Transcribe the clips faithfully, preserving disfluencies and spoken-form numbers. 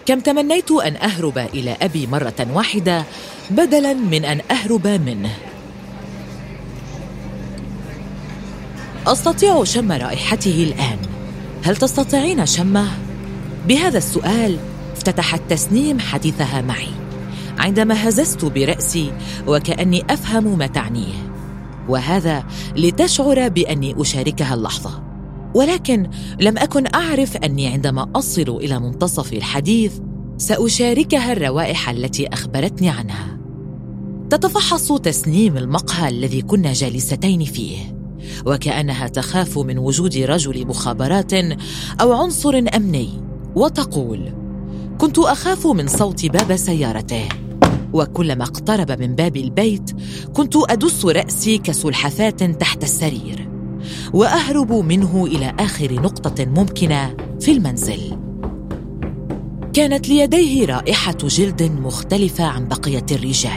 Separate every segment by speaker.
Speaker 1: كم تمنيت أن أهرب إلى أبي مرة واحدة بدلاً من أن أهرب منه. أستطيع شم رائحته الآن. هل تستطيعين شمه؟ بهذا السؤال افتتحت تسنيم حديثها معي عندما هززت برأسي وكأني أفهم ما تعنيه، وهذا لتشعر بأني أشاركها اللحظة. ولكن لم أكن أعرف أني عندما أصل إلى منتصف الحديث سأشاركها الروائح التي أخبرتني عنها. تتفحص تسنيم المقهى الذي كنا جالستين فيه، وكأنها تخاف من وجود رجل مخابرات أو عنصر أمني، وتقول: كنت أخاف من صوت باب سيارته، وكلما اقترب من باب البيت كنت أدس رأسي كسلحفاة تحت السرير وأهرب منه إلى آخر نقطة ممكنة في المنزل. كانت ليديه رائحة جلد مختلفة عن بقية الرجال،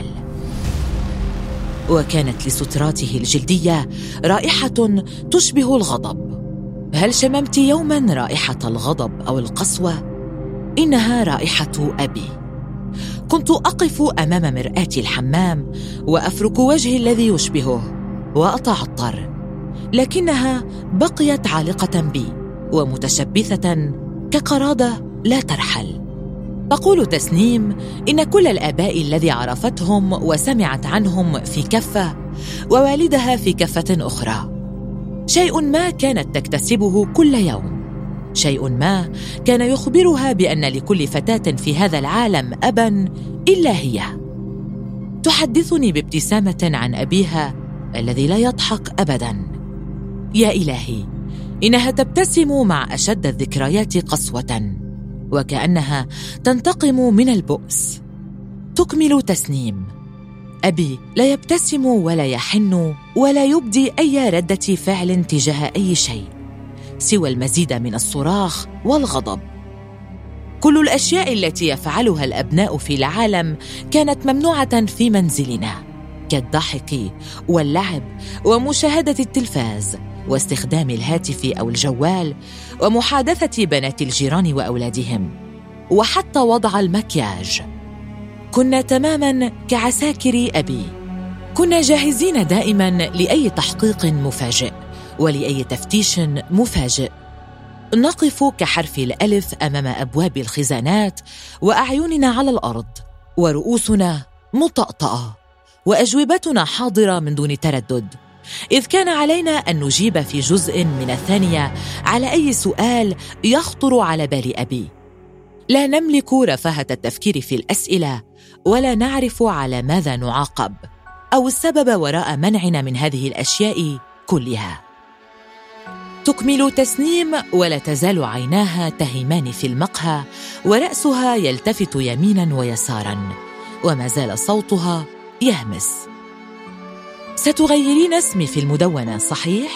Speaker 1: وكانت لستراته الجلدية رائحة تشبه الغضب. هل شممت يوماً رائحة الغضب أو القسوة؟ إنها رائحة أبي. كنت أقف أمام مرآة الحمام وأفرك وجهي الذي يشبهه وأتعطر، لكنها بقيت عالقة بي ومتشبثة كقرادة لا ترحل. تقول تسنيم إن كل الآباء الذي عرفتهم وسمعت عنهم في كفة ووالدها في كفة أخرى. شيء ما كانت تكتسبه كل يوم، شيء ما كان يخبرها بأن لكل فتاة في هذا العالم أباً إلا هي. تحدثني بابتسامة عن أبيها الذي لا يضحك أبداً. يا إلهي، إنها تبتسم مع أشد الذكريات قسوة، وكأنها تنتقم من البؤس. تكمل تسنيم: أبي لا يبتسم ولا يحن ولا يبدي أي ردة فعل تجاه أي شيء سوى المزيد من الصراخ والغضب. كل الأشياء التي يفعلها الأبناء في العالم كانت ممنوعة في منزلنا، كالضحك واللعب ومشاهدة التلفاز واستخدام الهاتف أو الجوال ومحادثة بنات الجيران وأولادهم، وحتى وضع المكياج. كنا تماماً كعساكر أبي. كنا جاهزين دائماً لأي تحقيق مفاجئ ولأي تفتيش مفاجئ. نقف كحرف الألف أمام أبواب الخزانات وأعيننا على الأرض ورؤوسنا مطأطأة وأجوبتنا حاضرة من دون تردد، إذ كان علينا أن نجيب في جزء من الثانية على أي سؤال يخطر على بال أبي. لا نملك رفاهة التفكير في الأسئلة، ولا نعرف على ماذا نعاقب أو السبب وراء منعنا من هذه الأشياء كلها. تكمل تسنيم ولا تزال عيناها تهيمان في المقهى ورأسها يلتفت يميناً ويساراً، وما زال صوتها يهمس: ستغيرين اسمي في المدونة صحيح؟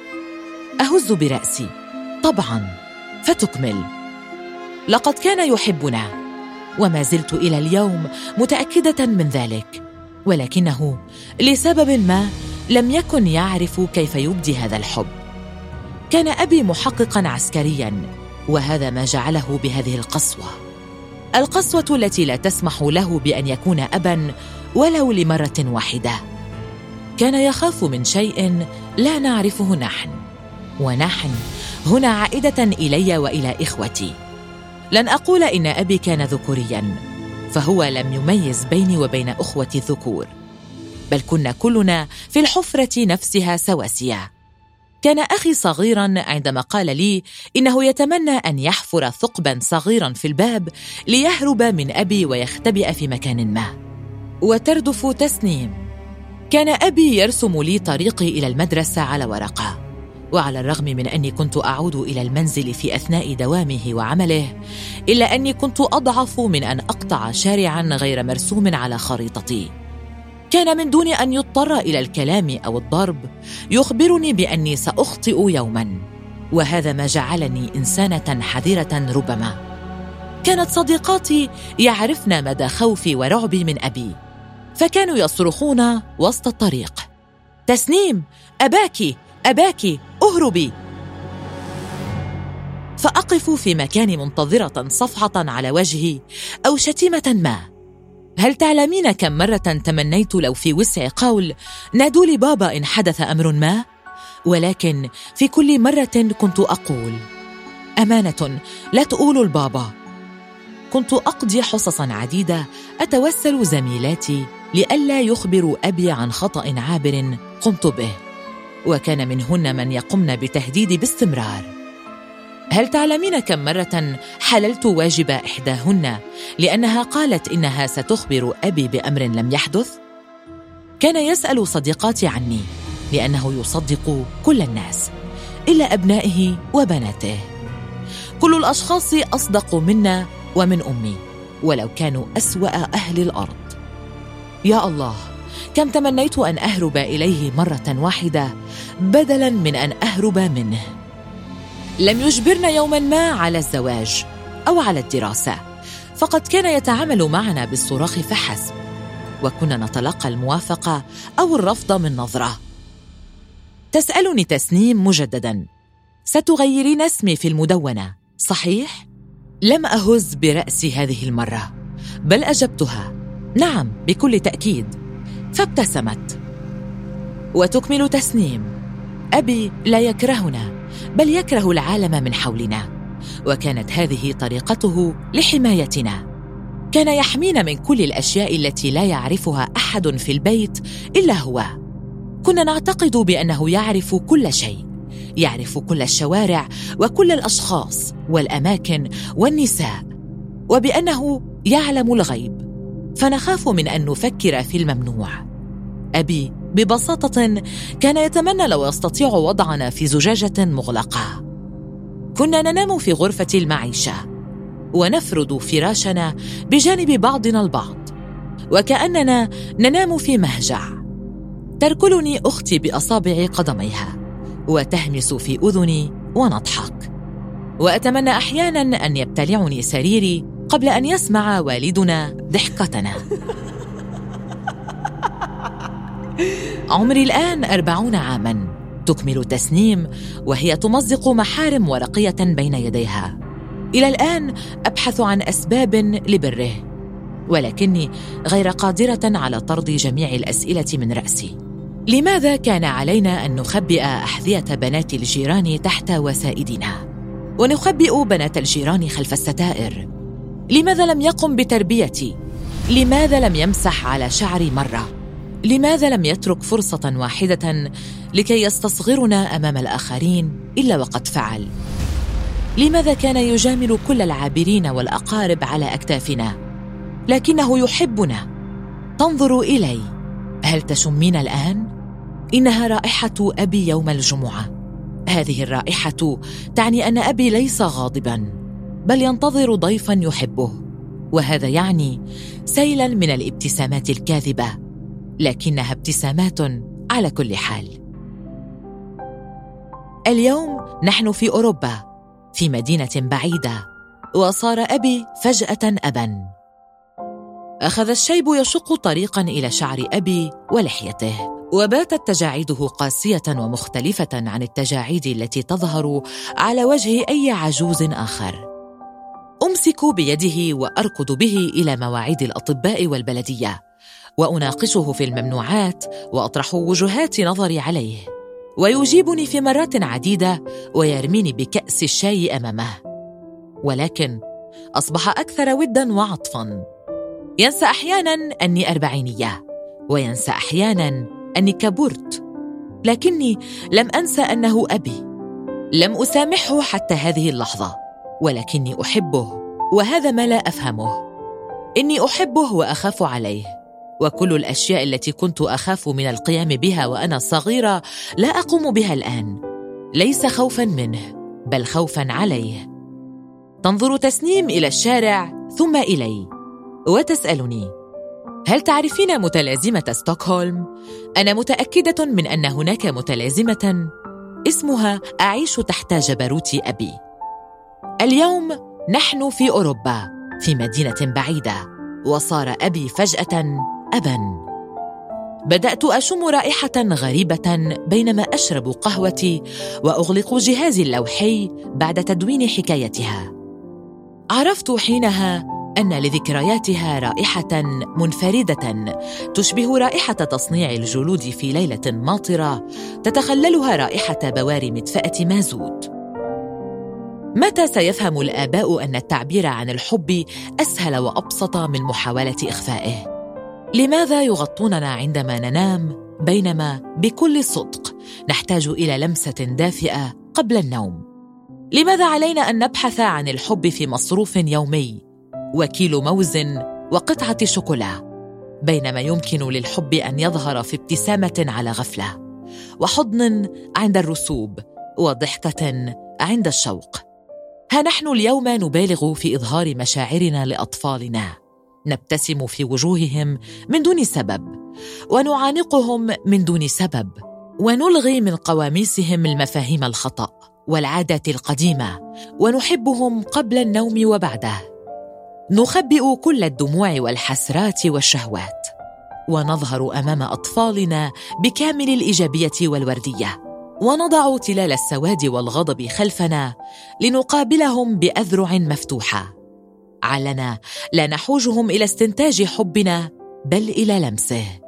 Speaker 1: أهز برأسي: طبعاً. فتكمل: لقد كان يحبنا، وما زلت إلى اليوم متأكدة من ذلك، ولكنه لسبب ما لم يكن يعرف كيف يبدي هذا الحب. كان أبي محققاً عسكرياً، وهذا ما جعله بهذه القسوة، القسوة التي لا تسمح له بأن يكون أباً ولو لمرة واحدة. كان يخاف من شيء لا نعرفه نحن، ونحن هنا عائدة إلي وإلى إخوتي. لن أقول إن أبي كان ذكورياً، فهو لم يميز بيني وبين أخوتي الذكور، بل كنا كلنا في الحفرة نفسها سواسية. كان أخي صغيراً عندما قال لي إنه يتمنى أن يحفر ثقباً صغيراً في الباب ليهرب من أبي ويختبئ في مكان ما. وتردف تسنيم: كان أبي يرسم لي طريقي إلى المدرسة على ورقة، وعلى الرغم من أني كنت أعود إلى المنزل في أثناء دوامه وعمله، إلا أني كنت أضعف من أن أقطع شارعاً غير مرسوم على خريطتي. كان من دون أن يضطر إلى الكلام أو الضرب يخبرني بأني سأخطئ يوماً، وهذا ما جعلني إنسانة حذرة ربما. كانت صديقاتي يعرفن مدى خوفي ورعبي من أبي، فكانوا يصرخون وسط الطريق: تسنيم، أباكِ أباكِ، أهربي. فأقف في مكاني منتظرة صفعة على وجهي أو شتيمة ما. هل تعلمين كم مرة تمنيت لو في وسع قول نادوا لي بابا إن حدث أمر ما؟ ولكن في كل مرة كنت أقول أمانة لا تقولوا البابا. كنت أقضي حصصا عديدة أتوسل زميلاتي لئلا يخبروا أبي عن خطأ عابر قمت به، وكان منهن من يقمن بتهديدي باستمرار. هل تعلمين كم مرة حللت واجب إحداهن لأنها قالت إنها ستخبر أبي بأمر لم يحدث؟ كان يسأل صديقاتي عني لأنه يصدق كل الناس إلا أبنائه وبناته. كل الأشخاص أصدق منا ومن أمي ولو كانوا أسوأ أهل الأرض. يا الله، كم تمنيت أن أهرب إليه مرة واحدة بدلاً من أن أهرب منه. لم يجبرنا يوماً ما على الزواج أو على الدراسة، فقد كان يتعامل معنا بالصراخ فحسب، وكنا نتلقى الموافقة أو الرفض من نظرة. تسألني تسنيم مجدداً: ستغيرين اسمي في المدونة صحيح؟ لم أهز برأسي هذه المرة، بل أجبتها نعم بكل تأكيد، فابتسمت. وتكمل تسنيم: أبي لا يكرهنا بل يكره العالم من حولنا، وكانت هذه طريقته لحمايتنا. كان يحمينا من كل الأشياء التي لا يعرفها أحد في البيت إلا هو. كنا نعتقد بأنه يعرف كل شيء، يعرف كل الشوارع وكل الأشخاص والأماكن والنساء، وبأنه يعلم الغيب، فنخاف من أن نفكر في الممنوع. أبي ببساطة كان يتمنى لو يستطيع وضعنا في زجاجة مغلقة. كنا ننام في غرفة المعيشة ونفرد فراشنا بجانب بعضنا البعض، وكأننا ننام في مهجع. تركلني أختي بأصابع قدميها وتهمس في أذني ونضحك، وأتمنى أحياناً أن يبتلعني سريري قبل أن يسمع والدنا ضحكتنا. عمري الآن أربعون عاماً، تكمل تسنيم وهي تمزق محارم ورقية بين يديها. إلى الآن أبحث عن أسباب لبره، ولكني غير قادرة على طرد جميع الأسئلة من رأسي. لماذا كان علينا أن نخبئ أحذية بنات الجيران تحت وسائدنا، ونخبئ بنات الجيران خلف الستائر؟ لماذا لم يقم بتربيتي؟ لماذا لم يمسح على شعري مرة؟ لماذا لم يترك فرصة واحدة لكي يستصغرنا أمام الآخرين إلا وقد فعل؟ لماذا كان يجامل كل العابرين والأقارب على أكتافنا؟ لكنه يحبنا. تنظر إلي، هل تشمين الآن؟ إنها رائحة أبي يوم الجمعة. هذه الرائحة تعني أن أبي ليس غاضباً، بل ينتظر ضيفاً يحبه، وهذا يعني سيلاً من الابتسامات الكاذبة، لكنها ابتسامات على كل حال. اليوم نحن في أوروبا، في مدينة بعيدة، وصار أبي فجأة أباً. أخذ الشيب يشق طريقاً إلى شعر أبي ولحيته، وباتت تجاعيده قاسية ومختلفة عن التجاعيد التي تظهر على وجه أي عجوز آخر. أمسك بيده وأركض به إلى مواعيد الأطباء والبلدية، وأناقشه في الممنوعات وأطرح وجهات نظري عليه، ويجيبني في مرات عديدة ويرميني بكأس الشاي أمامه. ولكن أصبح أكثر وداً وعطفاً. ينسى أحياناً أني أربعينية، وينسى أحياناً أني كبرت، لكني لم أنسى أنه أبي. لم أسامحه حتى هذه اللحظة، ولكني أحبه، وهذا ما لا أفهمه. إني أحبه وأخاف عليه، وكل الأشياء التي كنت أخاف من القيام بها وأنا صغيرة لا أقوم بها الآن، ليس خوفاً منه بل خوفاً عليه. تنظر تسنيم إلى الشارع ثم إلي وتسألني: هل تعرفين متلازمة ستوكهولم؟ أنا متأكدة من أن هناك متلازمة اسمها أعيش تحت جبروت أبي. اليوم نحن في أوروبا، في مدينة بعيدة، وصار أبي فجأة أباً. بدأت أشم رائحة غريبة بينما أشرب قهوتي وأغلق جهازي اللوحي بعد تدوين حكايتها. عرفت حينها أن لذكرياتها رائحة منفردة تشبه رائحة تصنيع الجلود في ليلة ماطرة تتخللها رائحة بواري مدفأة مازوت. متى سيفهم الآباء أن التعبير عن الحب أسهل وأبسط من محاولة إخفائه؟ لماذا يغطوننا عندما ننام بينما بكل صدق نحتاج إلى لمسة دافئة قبل النوم؟ لماذا علينا أن نبحث عن الحب في مصروف يومي وكيلو موز وقطعة شوكولا بينما يمكن للحب أن يظهر في ابتسامة على غفلة وحضن عند الرسوب وضحكة عند الشوق؟ ها نحن اليوم نبالغ في إظهار مشاعرنا لأطفالنا، نبتسم في وجوههم من دون سبب ونعانقهم من دون سبب ونلغي من قواميسهم المفاهيم الخطأ والعادات القديمة ونحبهم قبل النوم وبعده. نخبئ كل الدموع والحسرات والشهوات ونظهر أمام أطفالنا بكامل الإيجابية والوردية ونضع تلال السواد والغضب خلفنا لنقابلهم بأذرع مفتوحة. علنا لا نحوجهم إلى استنتاج حبنا بل إلى لمسه.